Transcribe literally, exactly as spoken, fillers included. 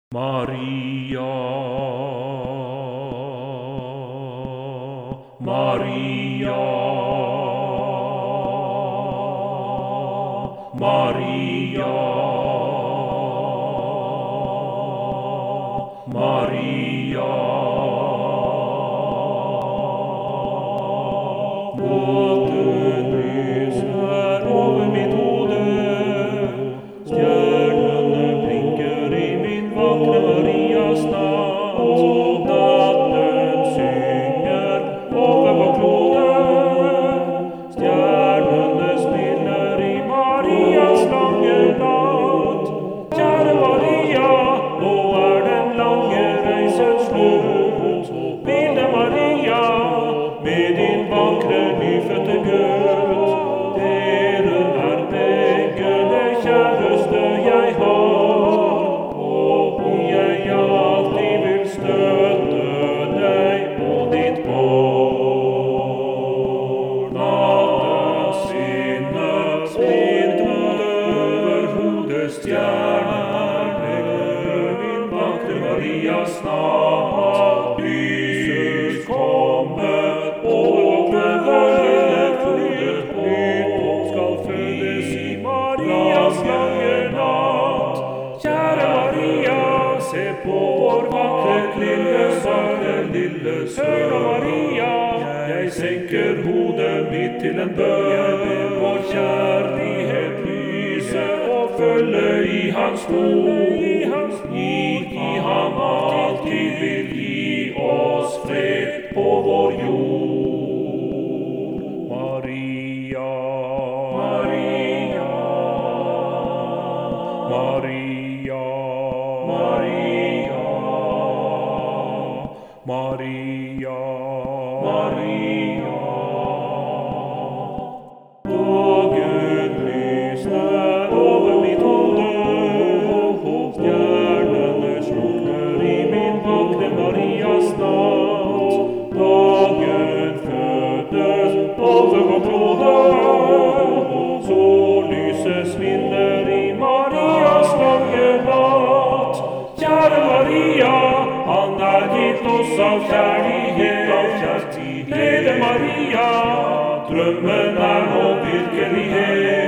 Maria, Maria, Maria, Maria. Måten lyser over mitt hode, stjernene blinker i min vakre Marias natt, og natten synger over vår klode. Stjernene spiller i Marias lange natt. Kjære Maria, nå er den lange reisen slutt. Bilde Maria, med din vakre nyfødte gutt. Dere er begge det kjæreste jeg har, og jeg alltid vil støtte deg på ditt barn. Nattens sinne spinner over hodet, stjerner legger min vakre Marias natt. Lys kommer over vår lille klode, nytt skal fødes i Marias lange natt. Kjære Maria, se på vår vakre lille vakre lille sønn. Maria, jeg senker hodet mitt til en bønn. Vår kjærlighet lyse og følge i hans spor. I, i ham alltid vil gi oss fred på vår jord. Maria, Maria, Maria, Maria, Maria, Maria. Dagen lyser over mitt hode, stjernene slukner i min vakre Marias natt. Dagen fødes over vår klode, så lyset svinner i Marias lange natt. Kjære Maria, han er gitt oss av kjærlighet, av kjærlighet. Glede Maria, drømmen er nå virkelighet.